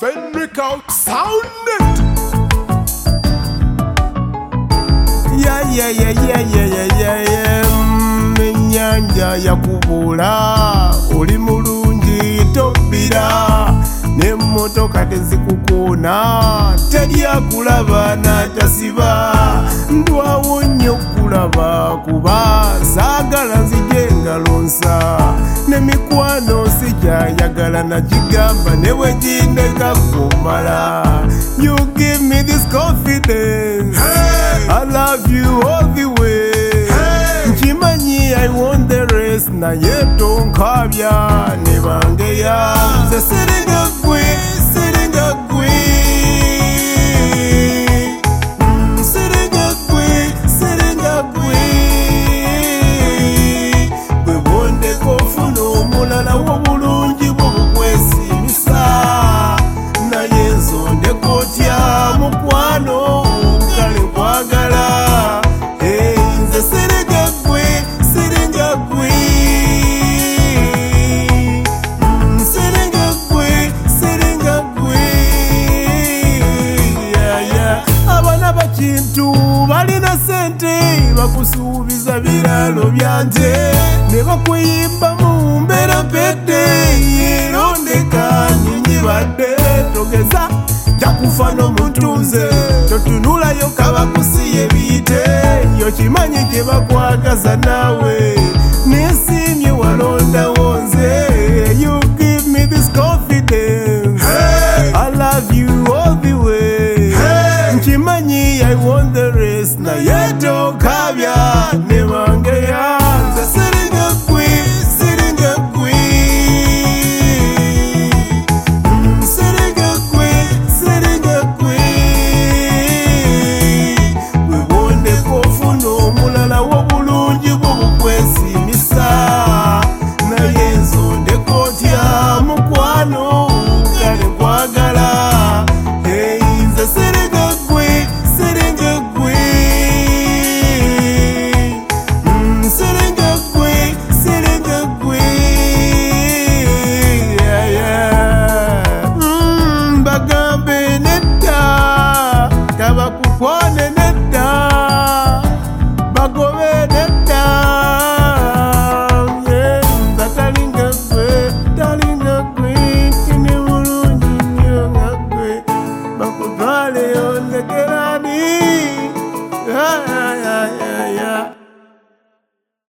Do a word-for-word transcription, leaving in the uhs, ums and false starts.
Fenric out, sound it. Yeah, yeah, yeah, yeah, yeah, yeah, yeah, yeah. Ennyanja yakubula, oli mulungi tobbira, n'emmotoka tezikukoona, terya kulaba n'atasiba, ndwawo nnyo kulaba kuba saagala nzije engalo nsa, n'emikwano sikyayagala nagigamba ne bwe gindeka kumala. You give me this confidence, hey. I love you all the way, hey. Nkimanyi I want the rest, naye tonkabya ne bangeya, nze siringa ggwe siringa ggwe, mm, siringa ggwe siringa ggwe, bwe bondeko ofuna omulala w'obulungi bw'obukwesimisa, naye nsondeko otya mukwano kale nkwagala, hey, nze siringa ggwe siringa ggwe, mm, siringa ggwe siringa ggwe, yeah, yeah. Abaana bakintu balina sente bakusuubiza biraalo byante ne bakuyimba